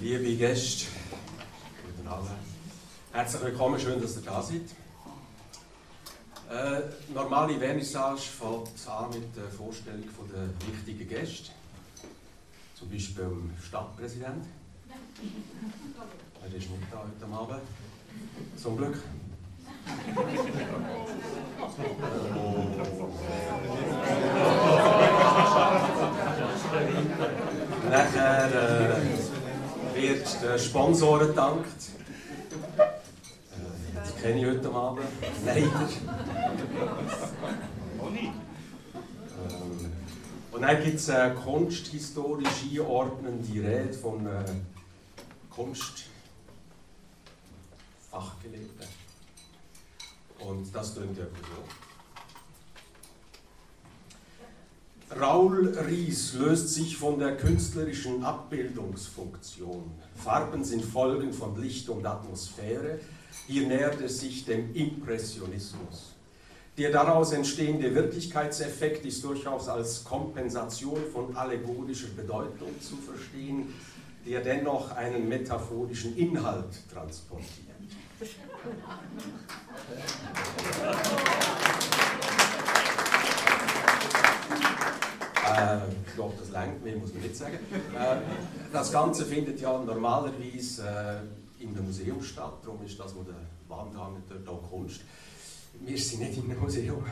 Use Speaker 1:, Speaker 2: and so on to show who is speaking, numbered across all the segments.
Speaker 1: Liebe Gäste, guten Abend. Herzlich willkommen, schön, dass ihr da seid. Normale Vernissage fängt an mit der Vorstellung der wichtigen Gäste. Zum Beispiel dem Stadtpräsident. Er ist nicht da heute Abend. Zum Glück. Nachher wird der Sponsoren gedankt. Die kenne ich heute Abend, leider. Und dann gibt es eine kunsthistorisch einordnende Rede von Kunstfachgelehrten. Und das klingt ja so. Raoul Ries löst sich von der künstlerischen Abbildungsfunktion. Farben sind Folgen von Licht und Atmosphäre. Hier nähert er sich dem Impressionismus. Der daraus entstehende Wirklichkeitseffekt ist durchaus als Kompensation von allegorischer Bedeutung zu verstehen, der dennoch einen metaphorischen Inhalt transportiert. Ich glaube, das reicht, mehr muss man nicht sagen. Das Ganze findet ja normalerweise in einem Museum statt, darum ist das, wo der Wand hängt, dort auch Kunst. Wir sind nicht in einem Museum,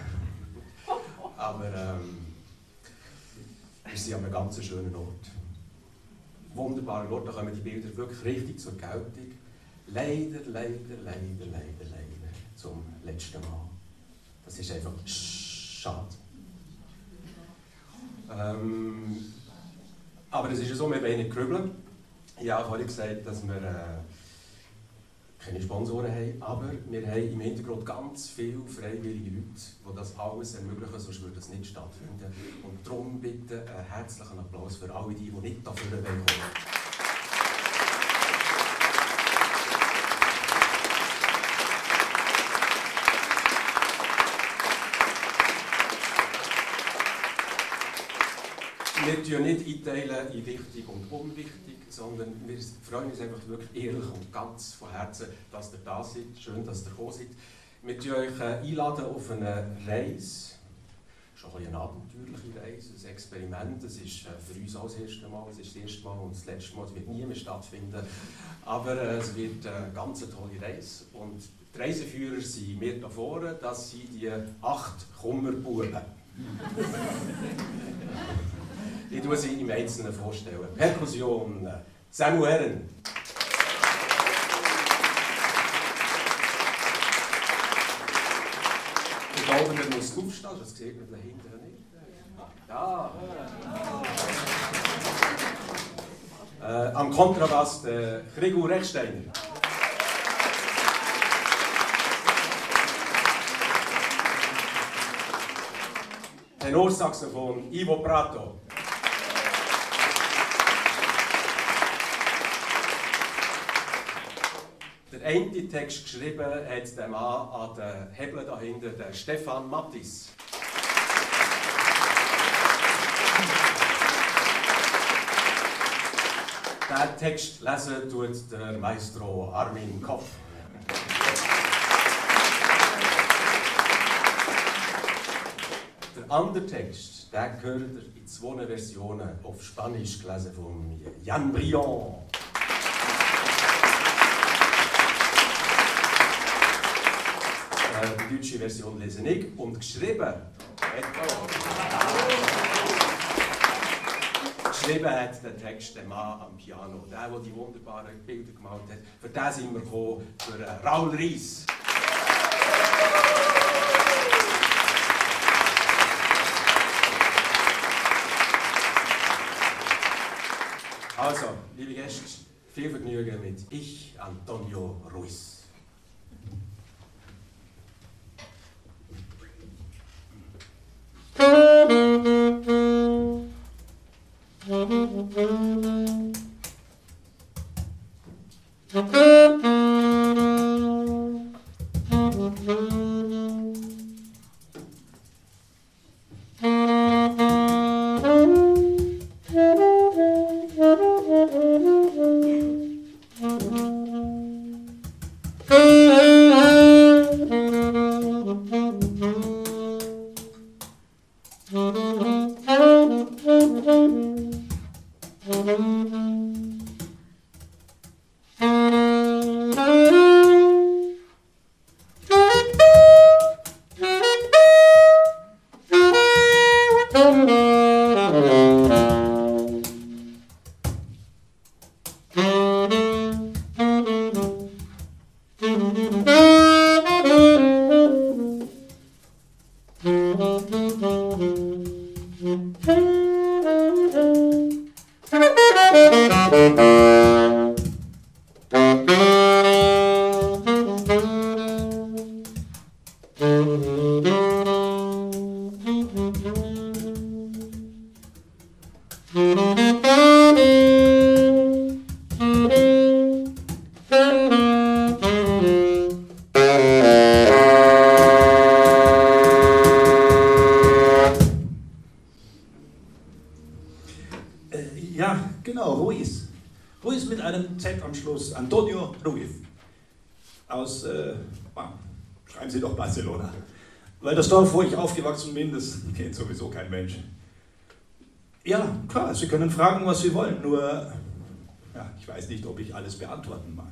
Speaker 1: aber wir sind an einem ganz schönen Ort. Wunderbarer Ort, da kommen die Bilder wirklich richtig zur Geltung. Leider zum letzten Mal. Das ist einfach schade. Aber es ist ja so, wir wollen nicht grübeln. Ich habe vorhin gesagt, dass wir keine Sponsoren haben, aber wir haben im Hintergrund ganz viele freiwillige Leute, die das alles ermöglichen, sonst würde das nicht stattfinden. Und darum bitte einen herzlichen Applaus für alle die nicht dafür kommen. Wir teilen nicht in wichtig und unwichtig, sondern wir freuen uns einfach wirklich ehrlich und ganz von Herzen, dass ihr da seid. Schön, dass ihr gekommen seid. Wir einladen euch einladen auf eine Reise. Schon ein eine abenteuerliche Reise, ein Experiment. Es ist für uns auch das erste Mal, es ist das erste Mal und das letzte Mal. Es wird nie mehr stattfinden. Aber es wird eine ganz tolle Reise. Und die Reiseführer sind mir da vorne, das sind die 8 Kummerbuben. Ich tue sie im Einzelnen vorstellen. Perkussion, Samuel Herren. Ich glaube, man muss aufstehen, das sieht man da hinten nicht. Ja. Am Kontrabass der Gregor Rechsteiner. Tenorsaxophon Ivo Prato. Der eine Text geschrieben hat der Mann an den Hebeln da hinten, der Stefan Mattis. Den Text lesen tut der Maestro Armin Kopf. Der andere Text, den gehört in 2 Versionen auf Spanisch gelesen von Jan Briand. Die deutsche Version lese ich und geschrieben hat der Text der Mann am Piano, der die wunderbaren Bilder gemalt hat. Für den sind wir gekommen, für Raoul Ries. Also, liebe Gäste, viel Vergnügen mit ich, Antonio Ruiz.
Speaker 2: Ja, genau, Ruiz. Ruiz mit einem Z am Schluss. Antonio Ruiz. Aus, schreiben Sie doch Barcelona. Weil das Dorf, wo ich aufgewachsen bin, das kennt sowieso kein Mensch. Ja, klar, Sie können fragen, was Sie wollen, nur ja, ich weiß nicht, ob ich alles beantworten mag.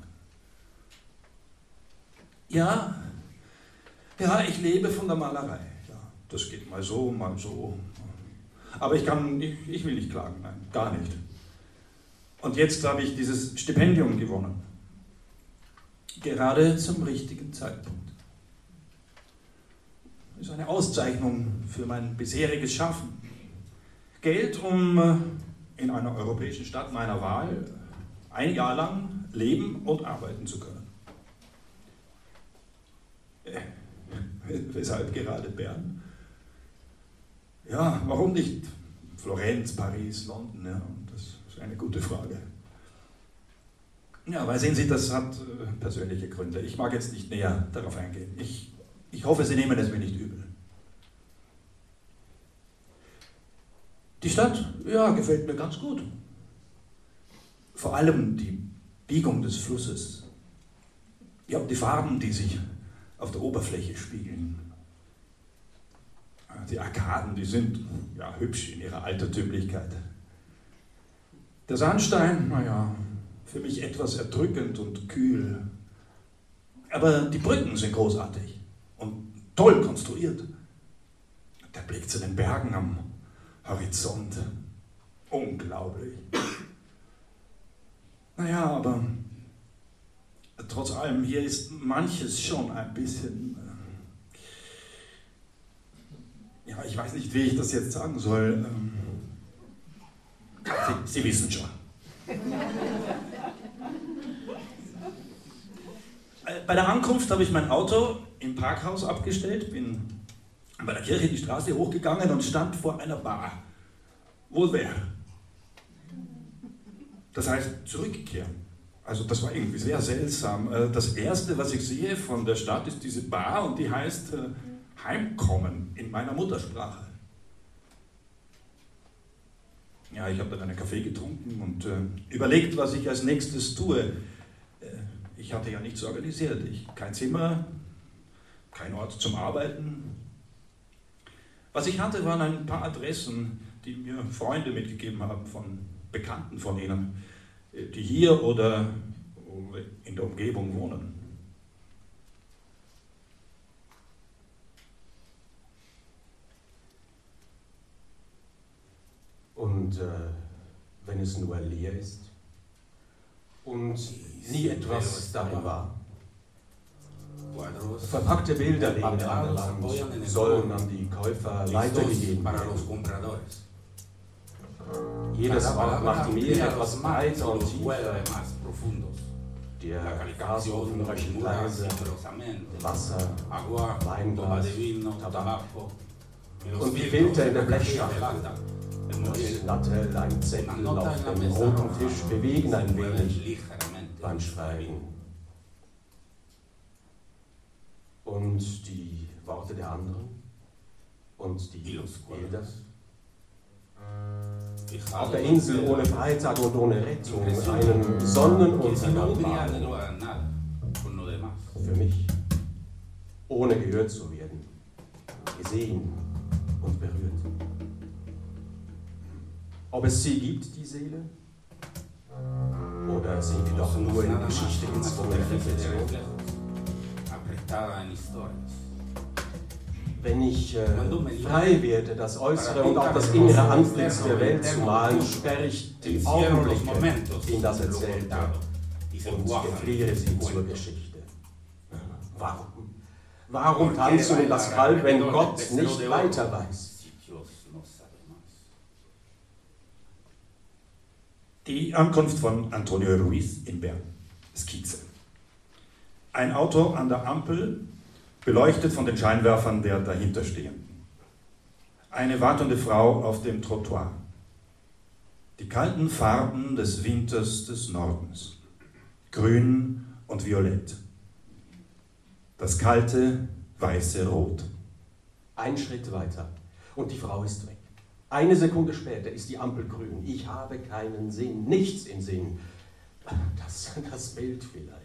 Speaker 2: Ja, ich lebe von der Malerei. Ja, das geht mal so, mal so. Aber ich will nicht klagen, nein, gar nicht. Und jetzt habe ich dieses Stipendium gewonnen. Gerade zum richtigen Zeitpunkt. Das ist eine Auszeichnung für mein bisheriges Schaffen. Geld, um in einer europäischen Stadt meiner Wahl ein Jahr lang leben und arbeiten zu können. Weshalb gerade Bern? Ja, warum nicht Florenz, Paris, London? Ja, das ist eine gute Frage. Ja, weil sehen Sie, das hat persönliche Gründe. Ich mag jetzt nicht näher darauf eingehen. Ich hoffe, Sie nehmen es mir nicht übel. Die Stadt, ja, gefällt mir ganz gut. Vor allem die Biegung des Flusses. Ja, und die Farben, die sich auf der Oberfläche spiegeln. Die Arkaden, die sind ja hübsch in ihrer Altertümlichkeit. Der Sandstein, naja, für mich etwas erdrückend und kühl. Aber die Brücken sind großartig und toll konstruiert. Der Blick zu den Bergen am Horizont, unglaublich. Naja, aber trotz allem, hier ist manches schon ein bisschen... Ja, ich weiß nicht, wie ich das jetzt sagen soll. Sie wissen schon. Bei der Ankunft habe ich mein Auto im Parkhaus abgestellt, bin bei der Kirche die Straße hochgegangen und stand vor einer Bar. Wohl wer? Das heißt, zurückkehren. Also das war irgendwie sehr seltsam. Das Erste, was ich sehe von der Stadt, ist diese Bar und die heißt Heimkommen in meiner Muttersprache. Ja, ich habe dann einen Kaffee getrunken und überlegt, was ich als nächstes tue. Ich hatte ja nichts organisiert. Kein Zimmer, kein Ort zum Arbeiten. Was ich hatte, waren ein paar Adressen, die mir Freunde mitgegeben haben von Bekannten von ihnen, die hier oder in der Umgebung wohnen.
Speaker 1: Und wenn es nur leer ist und nie etwas darin war, verpackte Bilder liegen an der Wand, sollen an die Käufer weitergegeben werden. Jedes Wort macht mir etwas breiter und tiefer. Der Gasofen röchelt leise, Wasser, Weinglas, Tabak und die Filter in der Blechschachtel. Das Nattel, ein Zettel auf dem roten Tisch bewegen ein wenig beim Schweigen. Und die Worte der anderen und die Bilder. Auf der Insel ohne Freitag und ohne Rettung, einen Sonnenuntergang für mich, ohne gehört zu werden, gesehen und berührt. Ob es sie gibt, die Seele, Oder sind wir doch nur in Geschichte gezwungen? Wenn ich frei werde, das äußere und auch das innere Antlitz der Welt zu malen, sperre ich die Augenblicke in das Erzählte und gefriere sie zur Geschichte. Warum? Warum tanzen um das Kalb, wenn Gott nicht weiter weiß?
Speaker 2: Die Ankunft von Antonio Ruiz in Bern. Skizze. Ein Auto an der Ampel, beleuchtet von den Scheinwerfern der dahinterstehenden. Eine wartende Frau auf dem Trottoir. Die kalten Farben des Winters des Nordens. Grün und Violett. Das kalte, weiße Rot.
Speaker 1: Ein Schritt weiter und die Frau ist weg. Eine Sekunde später ist die Ampel grün. Ich habe keinen Sinn, nichts im Sinn. Das Bild vielleicht.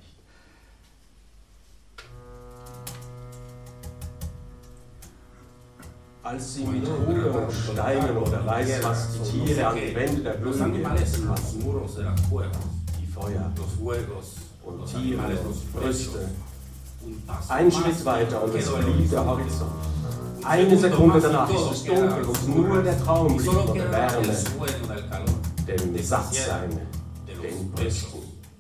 Speaker 1: Als sie mit Hufe und Steinen oder weiß was die Tiere an die Wände der Höhlen gerissen hatten, die Feuer und Tiere und Brüste. Ein Schritt weiter und es blieb der Horizont. Eine Sekunde danach ist es dunkel und nur der Traum blieb von der Wärme, dem Sattsein, den Brüsten.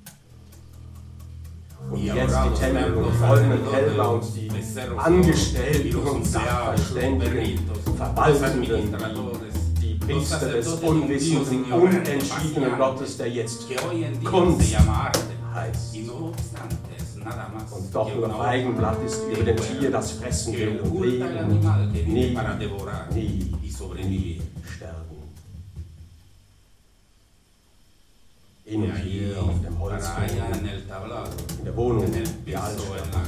Speaker 1: Und jetzt die Tempel und folgenden Kälber und die Angestellten und Sachverständigen, Verwaltenden, die Priester des unwissenden, unentschiedenen Gottes, der jetzt Kunst heißt. Und doch nur Feigenblatt ist über dem Tier, das fressen will und leben und nie sterben. Hin und her auf dem Holzboden, in der Wohnung, die Altstadt,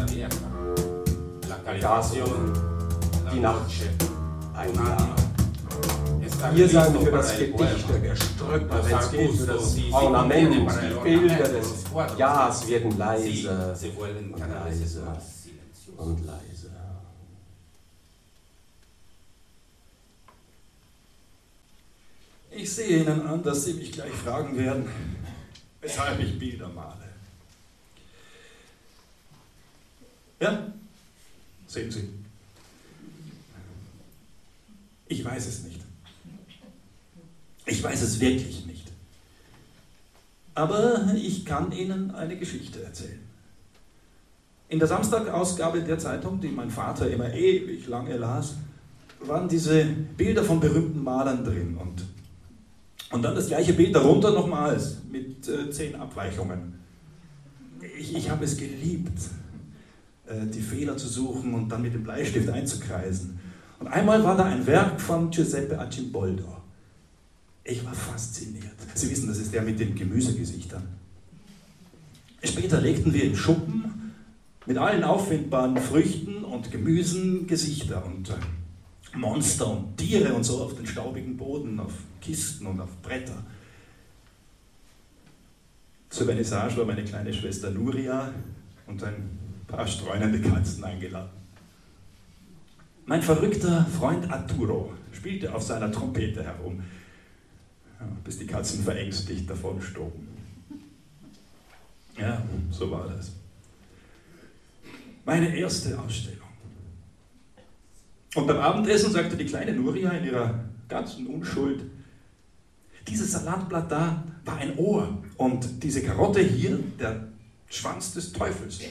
Speaker 1: Gazien, die Nacht, ein Jahr. Wir sein für das Gedicht der Gestrüppe, wenn es geht, für das Ornament, die Bilder des Jahres werden leiser und leiser und leiser.
Speaker 2: Ich sehe Ihnen an, dass Sie mich gleich fragen werden, weshalb ich Bilder male. Ja, sehen Sie. Ich weiß es nicht. Ich weiß es wirklich nicht. Aber ich kann Ihnen eine Geschichte erzählen. In der Samstagausgabe der Zeitung, die mein Vater immer ewig lange las, waren diese Bilder von berühmten Malern drin. Und dann das gleiche Bild darunter nochmals mit 10 Abweichungen. Ich habe es geliebt, die Fehler zu suchen und dann mit dem Bleistift einzukreisen. Und einmal war da ein Werk von Giuseppe Arcimboldo. Ich war fasziniert. Sie wissen, das ist der mit den Gemüsegesichtern. Später legten wir im Schuppen mit allen auffindbaren Früchten und Gemüsen Gesichter und Monster und Tiere und so auf den staubigen Boden, auf Kisten und auf Bretter. Zur Vernissage war meine kleine Schwester Nuria und ein paar streunende Katzen eingeladen. Mein verrückter Freund Arturo spielte auf seiner Trompete herum, bis die Katzen verängstigt davonstoben. Ja, so war das. Meine erste Ausstellung. Und beim Abendessen sagte die kleine Nuria in ihrer ganzen Unschuld, dieses Salatblatt da war ein Ohr und diese Karotte hier der Schwanz des Teufels.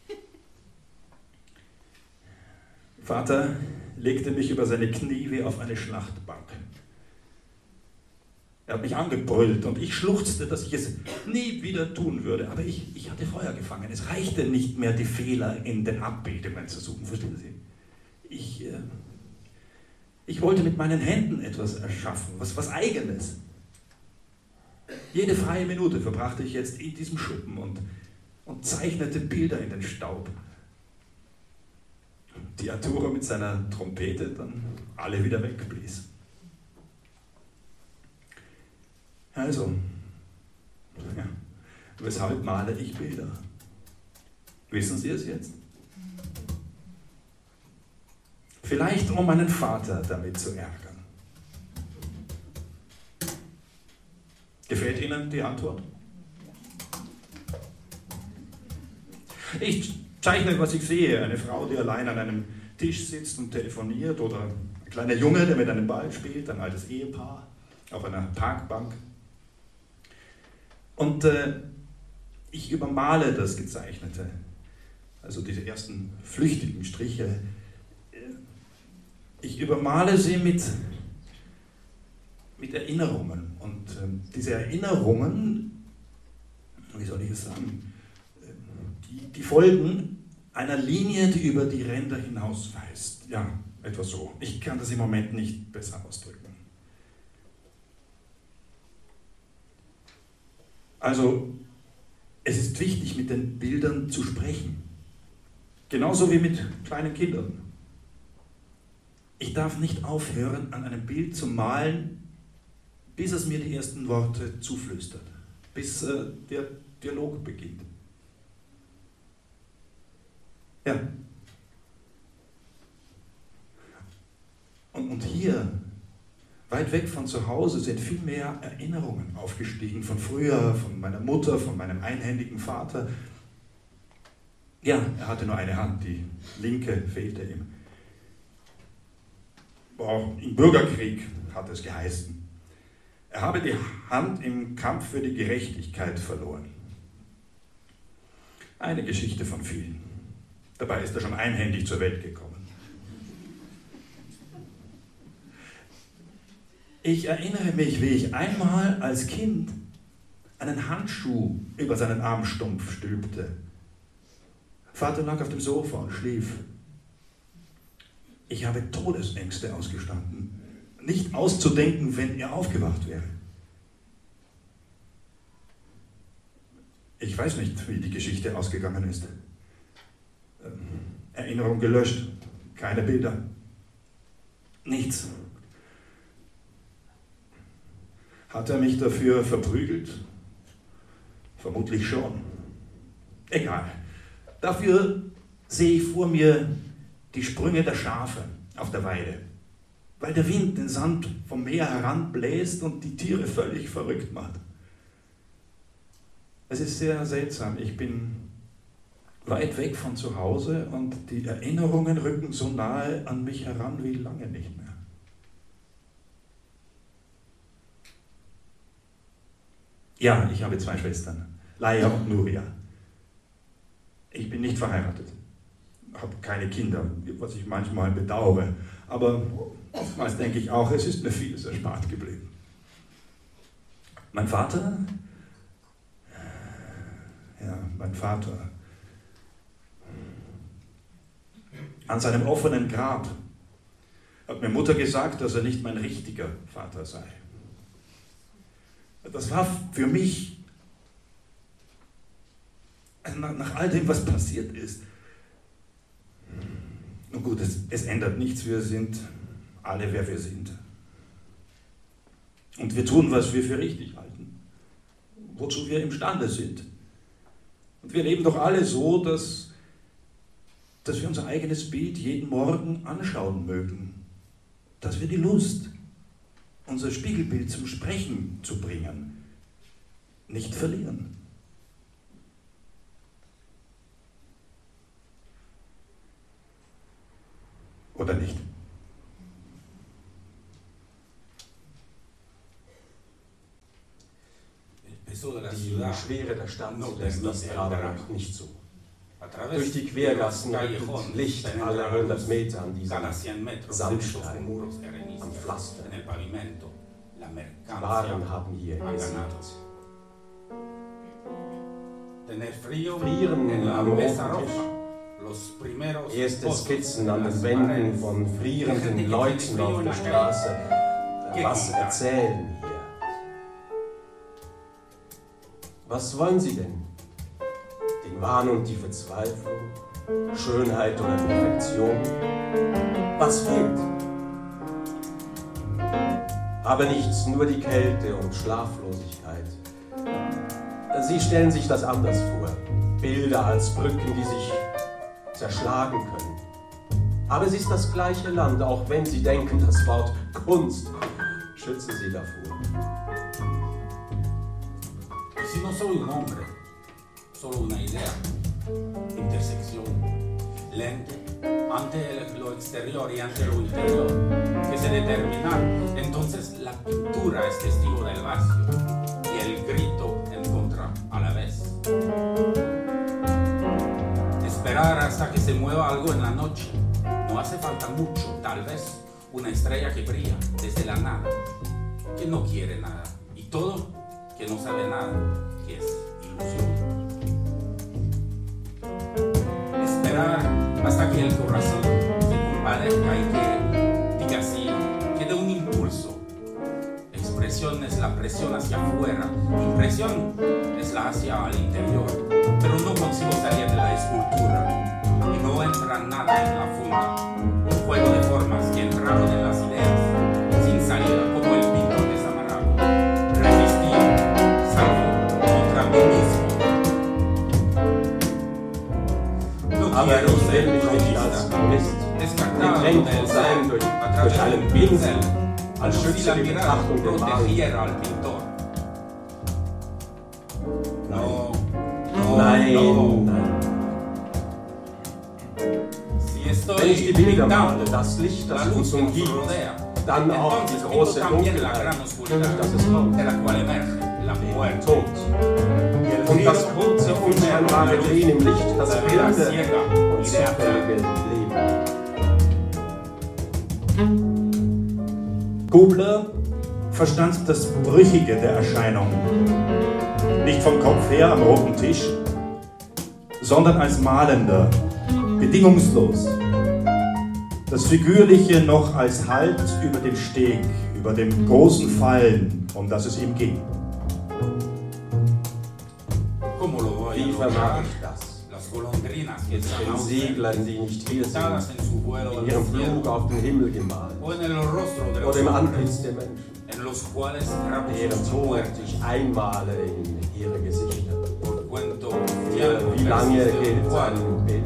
Speaker 2: Vater legte mich über seine Knie wie auf eine Schlachtbank. Er hat mich angebrüllt und ich schluchzte, dass ich es nie wieder tun würde. Aber ich hatte Feuer gefangen. Es reichte nicht mehr, die Fehler in den Abbildungen zu suchen. Verstehen Sie? Ich wollte mit meinen Händen etwas erschaffen, was Eigenes. Jede freie Minute verbrachte ich jetzt in diesem Schuppen und zeichnete Bilder in den Staub. Die Arturo mit seiner Trompete dann alle wieder wegblies. Also, ja, weshalb male ich Bilder? Wissen Sie es jetzt? Vielleicht um meinen Vater damit zu ärgern. Gefällt Ihnen die Antwort? Ich zeichne, was ich sehe. Eine Frau, die allein an einem Tisch sitzt und telefoniert, oder ein kleiner Junge, der mit einem Ball spielt, ein altes Ehepaar auf einer Parkbank. Und ich übermale das Gezeichnete, also diese ersten flüchtigen Striche. Ich übermale sie mit Erinnerungen. Und diese Erinnerungen, wie soll ich es sagen, die folgen einer Linie, die über die Ränder hinausweist. Ja, etwa so. Ich kann das im Moment nicht besser ausdrücken. Also, es ist wichtig, mit den Bildern zu sprechen. Genauso wie mit kleinen Kindern. Ich darf nicht aufhören, an einem Bild zu malen, bis es mir die ersten Worte zuflüstert, bis der Dialog beginnt. Ja. Und hier, weit weg von zu Hause, sind viel mehr Erinnerungen aufgestiegen, von früher, von meiner Mutter, von meinem einhändigen Vater. Ja, er hatte nur eine Hand, die linke fehlte ihm. Im Bürgerkrieg hat es geheißen. Er habe die Hand im Kampf für die Gerechtigkeit verloren. Eine Geschichte von vielen. Dabei ist er schon einhändig zur Welt gekommen. Ich erinnere mich, wie ich einmal als Kind einen Handschuh über seinen Armstumpf stülpte. Vater lag auf dem Sofa und schlief. Ich habe Todesängste ausgestanden, nicht auszudenken, wenn er aufgewacht wäre. Ich weiß nicht, wie die Geschichte ausgegangen ist. Erinnerung gelöscht, keine Bilder, nichts. Hat er mich dafür verprügelt? Vermutlich schon. Egal. Dafür sehe ich vor mir die Sprünge der Schafe auf der Weide, weil der Wind den Sand vom Meer heranbläst und die Tiere völlig verrückt macht. Es ist sehr seltsam. Ich bin weit weg von zu Hause und die Erinnerungen rücken so nahe an mich heran wie lange nicht mehr. Ja, ich habe 2 Schwestern, Laia und Nuria. Ich bin nicht verheiratet, habe keine Kinder, was ich manchmal bedauere, aber oftmals denke ich auch, es ist mir vieles erspart geblieben. Mein Vater, an seinem offenen Grab hat mir Mutter gesagt, dass er nicht mein richtiger Vater sei. Das war für mich, nach all dem, was passiert ist, nun gut, es ändert nichts, wir sind alle, wer wir sind. Und wir tun, was wir für richtig halten, wozu wir imstande sind. Und wir leben doch alle so, dass wir unser eigenes Bild jeden Morgen anschauen mögen, dass wir die Lust, unser Spiegelbild zum Sprechen zu bringen, nicht verlieren. Oder nicht?
Speaker 1: Die Schwere der Stadt lässt das gerade nicht zu. Durch die Quergassen und Licht alle 100 Meter an diesem Sandstein am Pflaster. Waren haben hier gesiegt. Frieren am roten Tisch. Erste Skizzen an den Wänden von frierenden Leuten auf der Straße. Was erzählen hier? Was wollen Sie denn? Den Wahn und die Verzweiflung? Schönheit oder Perfektion? Was fehlt? Aber nichts, nur die Kälte und Schlaflosigkeit. Sie stellen sich das anders vor. Bilder als Brücken, die sich zerschlagen können. Aber es ist das gleiche Land, auch wenn Sie denken, das Wort Kunst schütze Sie davor.
Speaker 3: Si no soy un hombre, solo una idea. intersección, lente, ante lo exterior y ante lo interior, que se determinar. Entonces la pintura es testigo del vacío y el grito en contra a la vez. Esperar hasta que se mueva algo en la noche. No hace falta mucho, tal vez una estrella que brilla desde la nada, que no quiere nada, y todo que no sabe nada, que es ilusión. Esperar hasta que el corazón se compadezca y que diga sí, que dé un impulso. Expresión es la presión hacia afuera, impresión es la hacia al interior, pero no consigo salir de la escultura y no entra nada en la funda. Un juego de formas que entraron en las ideas, sin salida, como el pintor desamarrado. Resistí, salvo contra mí mismo. No quiero ser protagonista, descartado del ser a través del pincel,
Speaker 1: als
Speaker 3: como si
Speaker 1: Schütze
Speaker 3: la
Speaker 1: die
Speaker 3: mirada
Speaker 1: Betrachtung der Wahlen.
Speaker 3: protegiera al pintor. No,
Speaker 1: Nein,
Speaker 3: no.
Speaker 1: nein.
Speaker 3: Si
Speaker 1: Wenn
Speaker 3: estoy
Speaker 1: ich die Bilder male,
Speaker 3: pintando
Speaker 1: das Licht,
Speaker 3: la
Speaker 1: das
Speaker 3: luz
Speaker 1: uns
Speaker 3: que nos
Speaker 1: umgibt,
Speaker 3: rodea,
Speaker 1: dann auch die
Speaker 3: entonces
Speaker 1: große
Speaker 3: pinto también la
Speaker 1: Dunkelheit,
Speaker 3: gran
Speaker 1: nämlich
Speaker 3: oscuridad,
Speaker 1: dass es kommt,
Speaker 3: de la cual emerge la
Speaker 1: den
Speaker 3: muerte.
Speaker 1: Tod. Und das kurze, unscheinbare Drehen im Licht, das
Speaker 3: La vida
Speaker 1: wilde
Speaker 3: ciega
Speaker 1: und
Speaker 3: y de atrás.
Speaker 1: zufällige Leben.
Speaker 2: Gubler verstand das Brüchige der Erscheinung nicht vom Kopf her am roten Tisch, sondern als Malender, bedingungslos. Das Figürliche noch als Halt über dem Steg, über dem großen Fallen, um das es ihm ging.
Speaker 3: ¿Cómo lo voy a
Speaker 1: Wie vermag
Speaker 3: lograr?
Speaker 1: ich das?
Speaker 3: Las golondrinas que
Speaker 1: Mit
Speaker 3: están
Speaker 1: den Seglern, die nicht hier sind,
Speaker 3: pintadas en su vuelo
Speaker 1: in
Speaker 3: al
Speaker 1: ihrem Flug
Speaker 3: cielo,
Speaker 1: auf den Himmel gemalt,
Speaker 3: o en el rostro de los
Speaker 1: oder im
Speaker 3: hombres,
Speaker 1: Antlitz der Menschen,
Speaker 3: en los cuales grabo
Speaker 1: deren
Speaker 3: sus
Speaker 1: Tod
Speaker 3: muertes,
Speaker 1: ich einmale in ihre Gesichter.
Speaker 3: por cuento
Speaker 1: Wie lange
Speaker 3: persiste un
Speaker 1: gilt
Speaker 3: cuadro.
Speaker 1: ein Bild?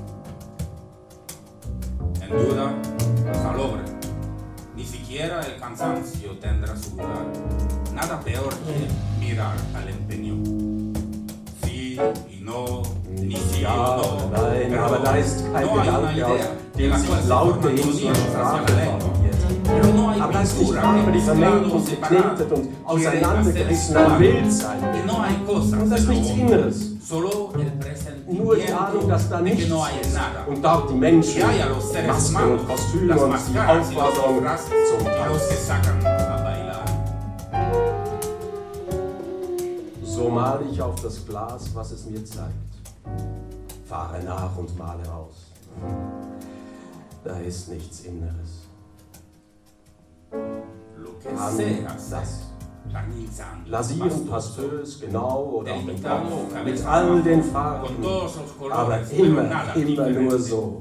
Speaker 3: En duda, salobre. Ni siquiera el cansancio tendrá su lugar. Nada peor que mirar al empeño. Sí y no, ni sí
Speaker 1: Ja,
Speaker 3: o no.
Speaker 1: nein,
Speaker 3: Pero
Speaker 1: aber da ist kein
Speaker 3: no hay una
Speaker 1: Gedanke, aus
Speaker 3: idea de
Speaker 1: dem
Speaker 3: la
Speaker 1: sich
Speaker 3: cual se
Speaker 1: Laute
Speaker 3: forman
Speaker 1: hin zur
Speaker 3: sonidos hacia
Speaker 1: Sprache
Speaker 3: la lengua.
Speaker 1: formuliert.
Speaker 3: Pero no hay
Speaker 1: Aber da ist nicht
Speaker 3: pintura
Speaker 1: Sprache,
Speaker 3: que
Speaker 1: die vermengt
Speaker 3: mezclado,
Speaker 1: und
Speaker 3: separado,
Speaker 1: geknetet und
Speaker 3: quiere
Speaker 1: auseinandergerissen
Speaker 3: hacer
Speaker 1: ein Bild sein
Speaker 3: y
Speaker 1: will.
Speaker 3: no hay cosas
Speaker 1: Und das ist
Speaker 3: en lo
Speaker 1: nichts
Speaker 3: hondo.
Speaker 1: Inneres.
Speaker 3: Solo el
Speaker 1: Nur die Ahnung, dass da
Speaker 3: presentimiento de
Speaker 1: nichts
Speaker 3: que no hay
Speaker 1: ist.
Speaker 3: nada.
Speaker 1: Und dort die Menschen,
Speaker 3: Que hay a los seres
Speaker 1: Masken
Speaker 3: humanos,
Speaker 1: und Kostüme
Speaker 3: las
Speaker 1: und die
Speaker 3: máscaras y los
Speaker 1: Aufforderung
Speaker 3: disfraces
Speaker 1: zum
Speaker 3: y los que
Speaker 1: Tanz.
Speaker 3: sacan a bailar.
Speaker 1: So male ich auf das Glas, was es mir zeigt. Fahre nach und male aus. Da ist nichts Inneres.
Speaker 3: Lo que
Speaker 1: Kann
Speaker 3: sea
Speaker 1: das
Speaker 3: barnizando,
Speaker 1: lasieren,
Speaker 3: pastoso,
Speaker 1: pastös, genau oder auf dem
Speaker 3: delimitado,
Speaker 1: Kopf, mit
Speaker 3: cabeza
Speaker 1: all
Speaker 3: abajo,
Speaker 1: den
Speaker 3: con
Speaker 1: Farben,
Speaker 3: todos los
Speaker 1: aber
Speaker 3: colores, pero
Speaker 1: immer,
Speaker 3: nada
Speaker 1: immer nur
Speaker 3: diferente.
Speaker 1: so.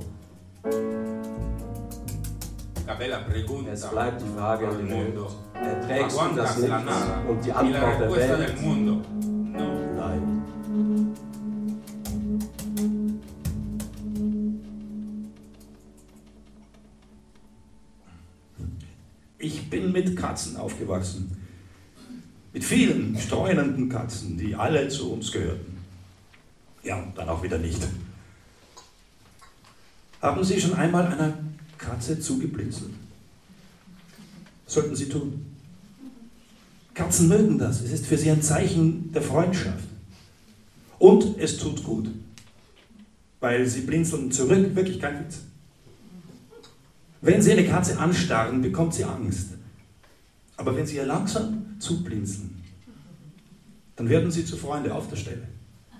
Speaker 3: Cabe la pregunta
Speaker 1: Es bleibt die Frage
Speaker 3: al
Speaker 1: an die
Speaker 3: mundo,
Speaker 1: Welt. Erträgst du
Speaker 3: ¿aguantas
Speaker 1: das
Speaker 3: la
Speaker 1: nicht?
Speaker 3: nada?
Speaker 1: Und die
Speaker 3: Y la
Speaker 1: Antwort der
Speaker 3: respuesta
Speaker 1: Welt,
Speaker 3: del mundo, no.
Speaker 1: nein.
Speaker 2: Ich bin mit Katzen aufgewachsen. Mit vielen streunenden Katzen, die alle zu uns gehörten. Ja, und dann auch wieder nicht. Haben Sie schon einmal einer Katze zugeblinzelt? Sollten Sie tun. Katzen mögen das. Es ist für sie ein Zeichen der Freundschaft. Und es tut gut. Weil sie blinzeln zurück, wirklich kein Witz. Wenn Sie eine Katze anstarren, bekommt sie Angst. Aber wenn Sie ihr langsam zublinzeln, dann werden Sie zu Freunde auf der Stelle.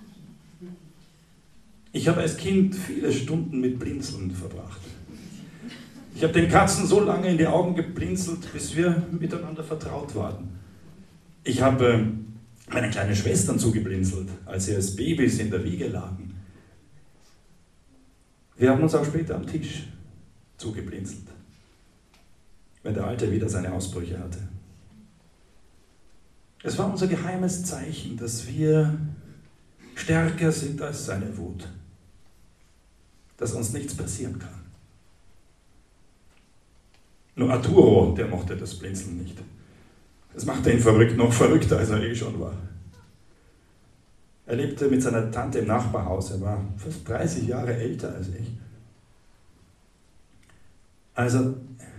Speaker 2: Ich habe als Kind viele Stunden mit Blinzeln verbracht. Ich habe den Katzen so lange in die Augen geblinzelt, bis wir miteinander vertraut waren. Ich habe meine kleinen Schwestern zugeblinzelt, als sie als Babys in der Wiege lagen. Wir haben uns auch später am Tisch zugeblinzelt, wenn der Alte wieder seine Ausbrüche hatte. Es war unser geheimes Zeichen, dass wir stärker sind als seine Wut, dass uns nichts passieren kann. Nur Arturo, der mochte das Blinzeln nicht. Das machte ihn verrückt, noch verrückter, als er eh schon war. Er lebte mit seiner Tante im Nachbarhaus. Er war fast 30 Jahre älter als ich. Also,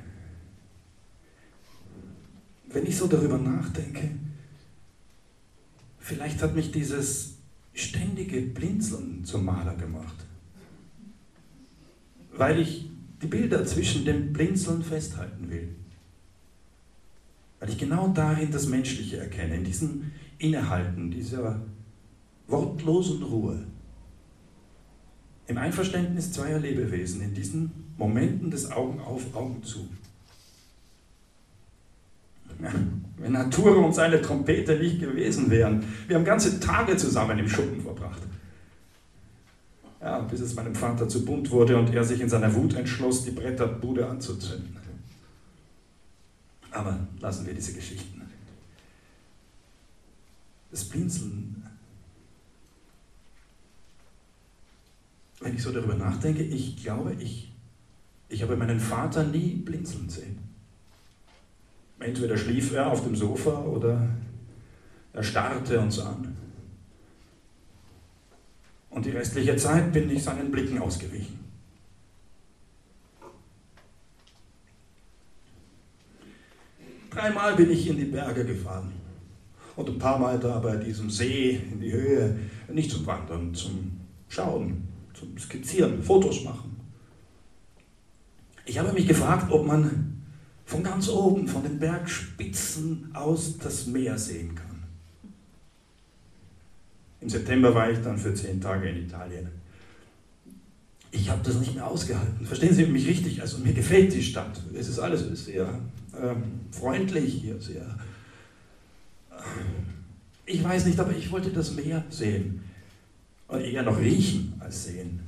Speaker 2: wenn ich so darüber nachdenke, vielleicht hat mich dieses ständige Blinzeln zum Maler gemacht. Weil ich die Bilder zwischen dem Blinzeln festhalten will. Weil ich genau darin das Menschliche erkenne, in diesem Innehalten, dieser wortlosen Ruhe. Im Einverständnis zweier Lebewesen, in diesen Momenten des Augen auf, Augen zu. Ja, wenn Natur und seine Trompete nicht gewesen wären, wir haben ganze Tage zusammen im Schuppen verbracht. Ja, bis es meinem Vater zu bunt wurde und er sich in seiner Wut entschloss, die Bretterbude anzuzünden. Aber lassen wir diese Geschichten. Das Blinzeln, wenn ich so darüber nachdenke, ich glaube, ich habe meinen Vater nie blinzeln sehen. Entweder schlief er auf dem Sofa oder er starrte uns an. Und die restliche Zeit bin ich seinen Blicken ausgewichen. Dreimal bin ich in die Berge gefahren und ein paar Mal da bei diesem See in die Höhe, nicht zum Wandern, zum Schauen, zum Skizzieren, Fotos machen. Ich habe mich gefragt, ob man von ganz oben, von den Bergspitzen aus das Meer sehen kann. Im September war ich dann für 10 Tage in Italien. Ich habe das nicht mehr ausgehalten. Verstehen Sie mich richtig? Also mir gefällt die Stadt. Es ist alles sehr freundlich hier, sehr... Ich weiß nicht, aber ich wollte das Meer sehen. Und eher noch riechen als sehen.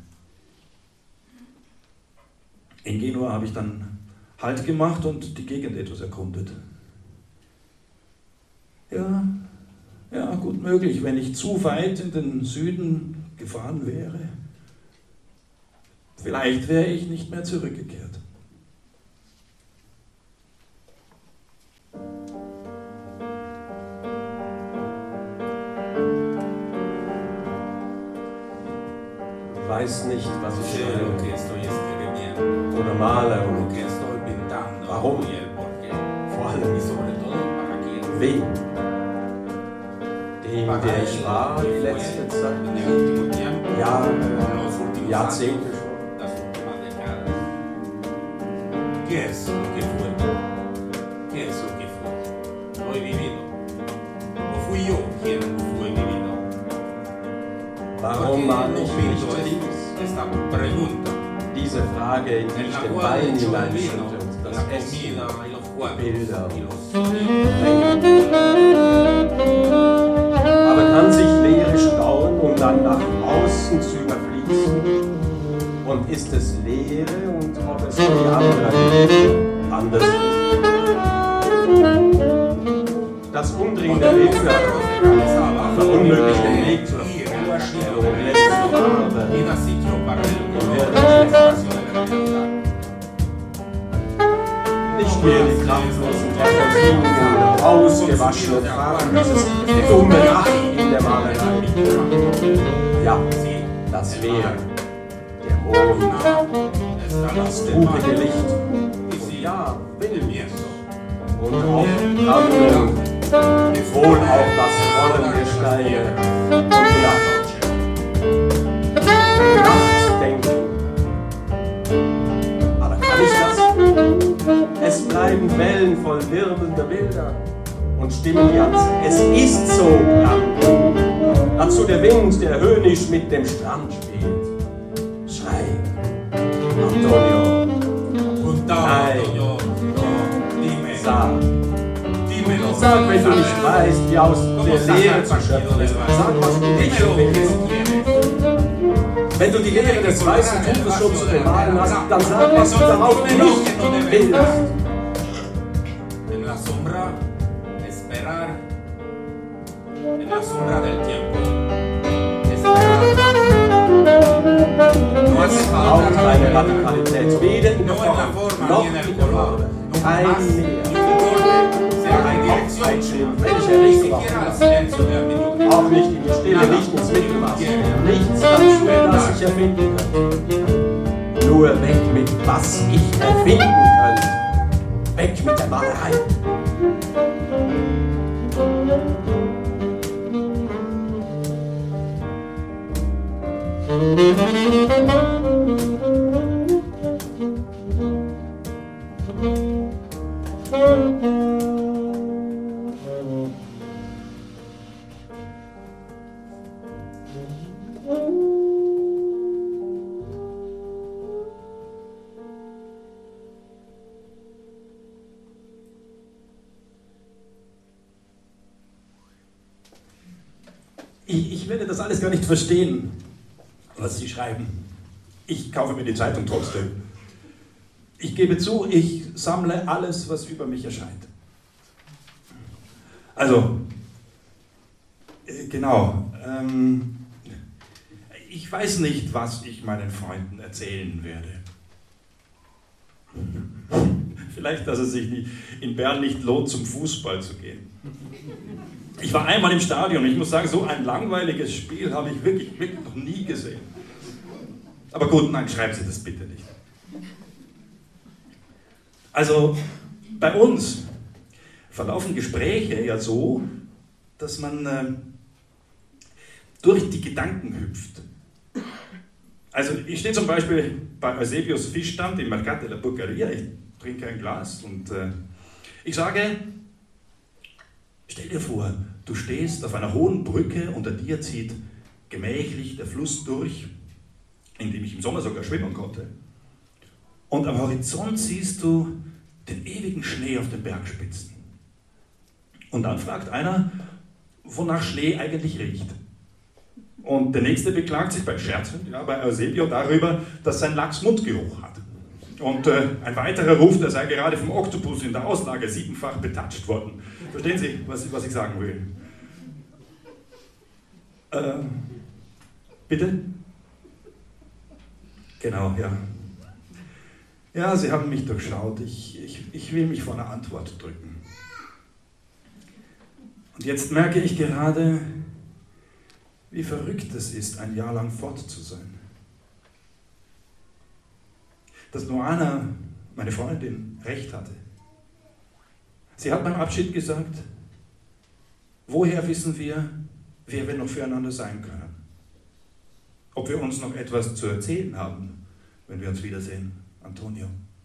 Speaker 2: In Genua habe ich dann Halt gemacht und die Gegend etwas erkundet. Ja, gut möglich, wenn ich zu weit in den Süden gefahren wäre. Vielleicht wäre ich nicht mehr zurückgekehrt.
Speaker 1: Weiß nicht, was ich schreibe oder male und warum, vor allem wen, der ich war die letzte Zeit, Jahre, Jahrzehnte schon.
Speaker 3: ¿Qué es lo que fue? ¿Qué es lo que fue? Lo he vivido. ¿O fui yo quien fue vivido?
Speaker 1: Warum man nicht
Speaker 3: esta pregunta?
Speaker 1: Diese Frage, in die ich den Wein hineinschütte und das Essen, Bilder, aber kann sich Leere stauen, um dann nach außen zu überfließen? Und ist es Leere und ob es für die anderen anders ist? Das Umdrehen der Bilder verunmöglicht den Weg zur Vorstellung und lässt die Farbe nicht mehr die kraftlosen Fantasien, ausgewaschene Farben, dieses dumme Lachen in der Malerei. Ja, das wäre der Mond, das trubige Licht und ja, Wind und auch Brandung, wohl auch das Rollen der Steine und ja, Nachtdenken. Aber kann ich das? Es bleiben Wellen voll wirbelnder Bilder und Stimmen, die anziehen. Es ist so blank. Dazu der Wind, der höhnisch mit dem Strand spielt. Schrei, Antonio. Nein, sag, wenn du nicht weißt, wie aus der Leere zu schöpfen ist. Sag, was du nicht willst. Wenn du die Leere des weißen Tuches schon zu bemalen hast, dann sag, was du darauf nicht willst.
Speaker 3: En la sombra, esperar. En la sombra del tiempo.
Speaker 1: Es braucht eine Radikalität, weder in der Form noch in der Farbe. Kein Mehr. Welche Richtung Auch nicht in die Stille, nicht ins Mittelwasser. Nichts dazu, das ich erfinden könnte. Nur weg mit was ich erfinden könnte. Weg mit der Malerei.
Speaker 2: Ich werde das alles gar nicht verstehen, was Sie schreiben. Ich kaufe mir die Zeitung trotzdem. Ich gebe zu, ich sammle alles, was über mich erscheint. Also, genau. Ich weiß nicht, was ich meinen Freunden erzählen werde. Vielleicht, dass es sich in Bern nicht lohnt, zum Fußball zu gehen. Ich war einmal im Stadion und ich muss sagen, so ein langweiliges Spiel habe ich wirklich noch nie gesehen. Aber gut, nein, schreiben Sie das bitte nicht. Also, bei uns verlaufen Gespräche ja so, dass man durch die Gedanken hüpft. Also, ich stehe zum Beispiel bei Eusebius Fischstand im Mercat de la Buccheria, ich trinke ein Glas und ich sage, stell dir vor, du stehst auf einer hohen Brücke, unter dir zieht gemächlich der Fluss durch, in dem ich im Sommer sogar schwimmen konnte. Und am Horizont siehst du den ewigen Schnee auf den Bergspitzen. Und dann fragt einer, wonach Schnee eigentlich riecht. Und der Nächste beklagt sich bei Scherzen, ja, bei Eusebio darüber, dass sein Lachs Mundgeruch hat. Und ein weiterer ruft, er sei gerade vom Oktopus in der Auslage 7-fach betatscht worden. Verstehen Sie, was ich sagen will? Bitte? Genau, ja. Ja, Sie haben mich durchschaut. Ich will mich vor einer Antwort drücken. Und jetzt merke ich gerade, wie verrückt es ist, ein Jahr lang fort zu sein. Dass Noana, meine Freundin, recht hatte. Sie hat beim Abschied gesagt, woher wissen wir, wer wir noch füreinander sein können? Ob wir uns noch etwas zu erzählen haben, wenn wir uns wiedersehen, Antonio.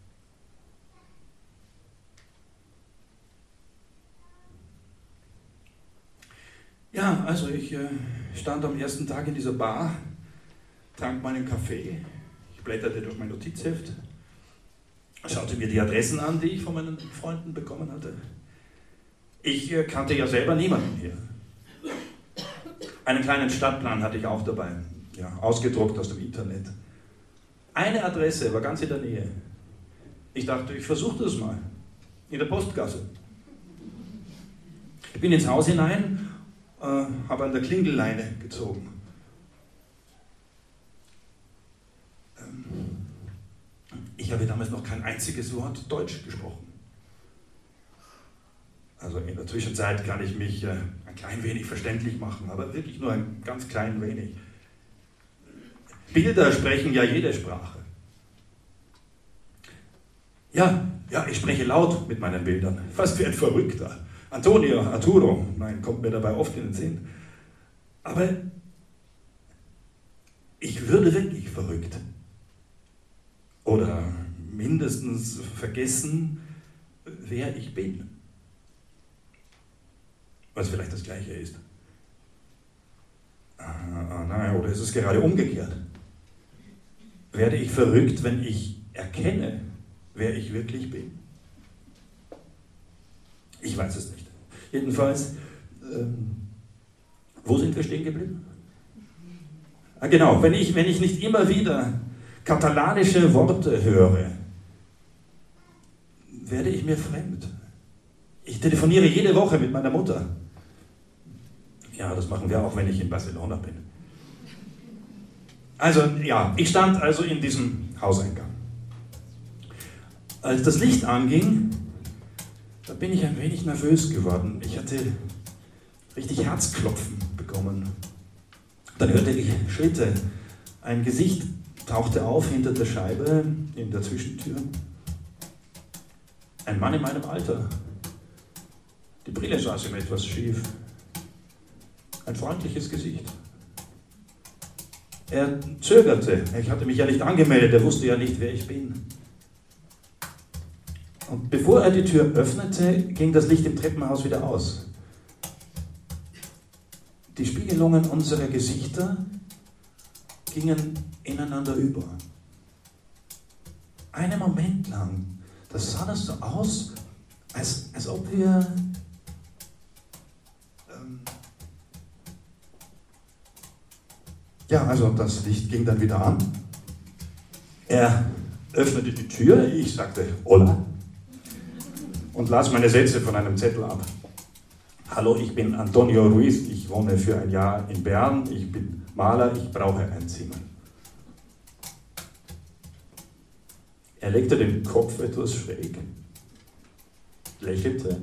Speaker 2: Ja, also ich stand am ersten Tag in dieser Bar, trank meinen Kaffee, ich blätterte durch mein Notizheft, schaute mir die Adressen an, die ich von meinen Freunden bekommen hatte. Ich kannte ja selber niemanden hier. Einen kleinen Stadtplan hatte ich auch dabei, ja, ausgedruckt aus dem Internet. Eine Adresse war ganz in der Nähe. Ich dachte, ich versuche das mal, in der Postgasse. Ich bin ins Haus hinein, habe an der Klingelleine gezogen. Ich habe damals noch kein einziges Wort Deutsch gesprochen. Also in der Zwischenzeit kann ich mich ein klein wenig verständlich machen, aber wirklich nur ein ganz klein wenig. Bilder sprechen ja jede Sprache. Ja, ich spreche laut mit meinen Bildern, fast wie ein Verrückter. Antonio, Arturo, nein, kommt mir dabei oft in den Sinn. Aber ich würde wirklich verrückt. Oder mindestens vergessen, wer ich bin. Was vielleicht das Gleiche ist. Nein, oder ist es gerade umgekehrt? Werde ich verrückt, wenn ich erkenne, wer ich wirklich bin? Ich weiß es nicht. Jedenfalls, wo sind wir stehen geblieben? Genau, wenn ich nicht immer wieder katalanische Worte höre, werde ich mir fremd. Ich telefoniere jede Woche mit meiner Mutter. Ja, das machen wir auch, wenn ich in Barcelona bin. Also, ja, ich stand also in diesem Hauseingang. Als das Licht anging, da bin ich ein wenig nervös geworden. Ich hatte richtig Herzklopfen bekommen. kommen. Dann hörte ich Schritte. Ein Gesicht tauchte auf hinter der Scheibe in der Zwischentür. Ein Mann in meinem Alter. Die Brille saß ihm etwas schief. Ein freundliches Gesicht. Er zögerte. Ich hatte mich ja nicht angemeldet, er wusste ja nicht, wer ich bin. Und bevor er die Tür öffnete, ging das Licht im Treppenhaus wieder aus. Die Spiegelungen unserer Gesichter gingen ineinander über. Einen Moment lang, das sah das so aus, als ob wir ja, also das Licht ging dann wieder an. Er öffnete die Tür, ich sagte Hola und las meine Sätze von einem Zettel ab. Hallo, ich bin Antonio Ruiz, ich wohne für ein Jahr in Bern, ich bin Maler, ich brauche ein Zimmer. Er legte den Kopf etwas schräg, lächelte,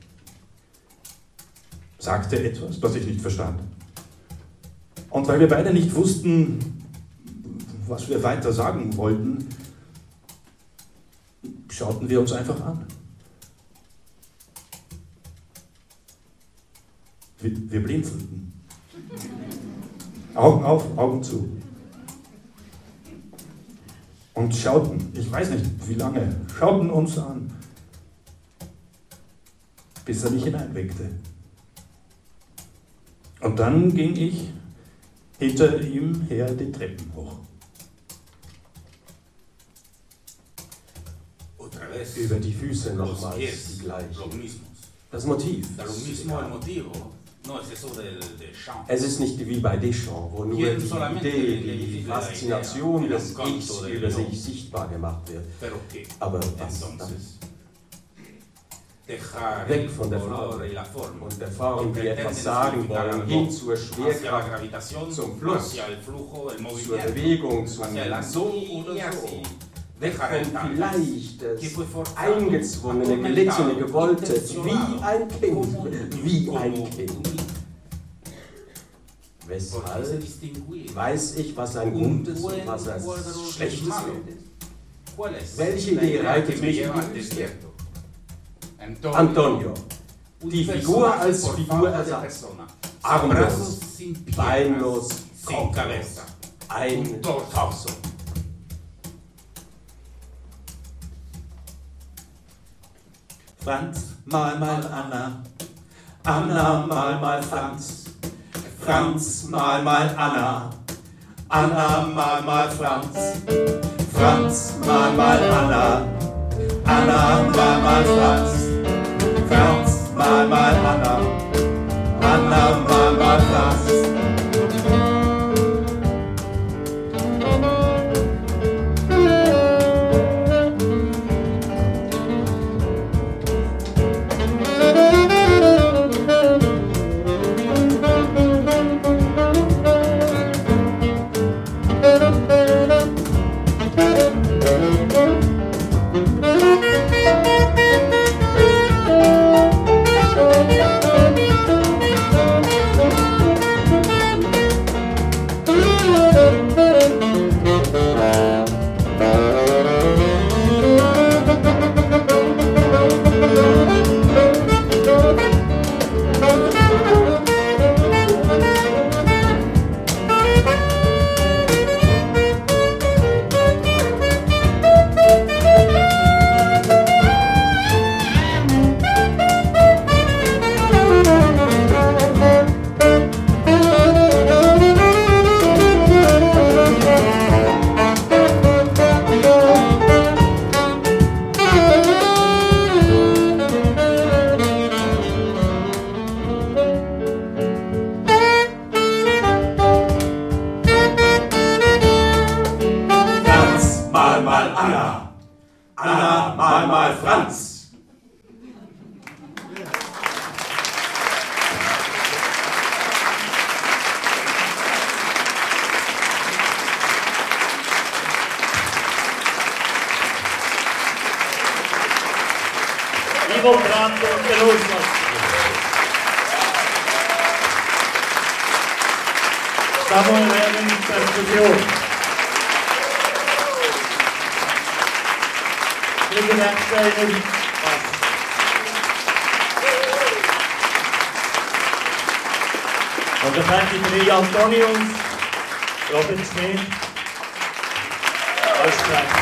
Speaker 2: sagte etwas, das ich nicht verstand. Und weil wir beide nicht wussten, was wir weiter sagen wollten, schauten wir uns einfach an. Wir blinzelten. Augen auf, Augen zu. Und schauten, ich weiß nicht wie lange, schauten uns an, bis er mich hineinweckte. Und dann ging ich hinter ihm her die Treppen hoch.
Speaker 1: Über die Füße nochmals die gleichen. Das Motiv. Es ist nicht wie bei Deschamps, wo nur die Idee, die Faszination des Ichs über sich sichtbar gemacht wird. Aber was dann? Weg von der Farbe und der Form, die etwas sagen wollen, hin zur Schwerkraft, zum Fluss, zur Bewegung, zum so oder so. Weg von vielleicht das eingezwungene, gelittene, gewollte, wie ein Kind, wie ein Kind. Weshalb weiß ich, was ein gutes und was ein schlechtes Bild ist? Welche Idee reitet mich in die Wüste? Antonio, die Figur als Figurersatz, armlos, beinlos, kopflos, ein Torso.
Speaker 2: Franz, mal Anna, Anna, mal Franz, Franz, mal Anna, Anna, mal Franz, Franz, mal Anna, Anna, mal Franz, Franz, mal Anna, Anna, mal Franz.
Speaker 1: mal Franz.
Speaker 4: Ivo Branco e Rosa. Samuel Werden, Perkussion. Liegen Ecksteiner, Bass. Und dann fertig 3 Antonius, Robert Schmidt, als Sprecher.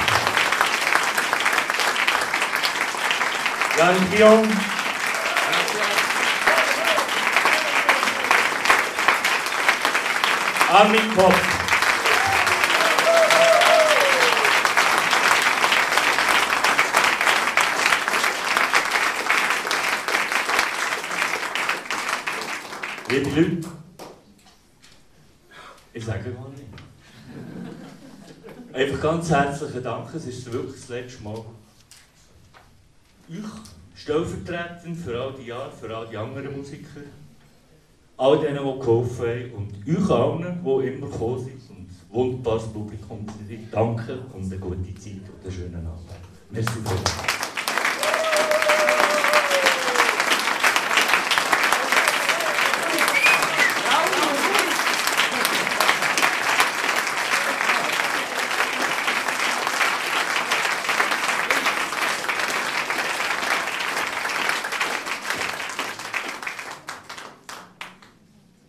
Speaker 4: Jan Guillaume, Armin Kopf. Liebe Leute, ich sage gar nicht. Einfach ganz herzlichen Dank, es ist wirklich das letzte Mal. Ich stellvertretend für all die Jahre, für all die anderen Musiker, all denen, die geholfen haben und euch allen, die immer gekommen sind und wunderbares Publikum sind. Danke und eine gute Zeit und einen schönen Abend. Merci vielmals.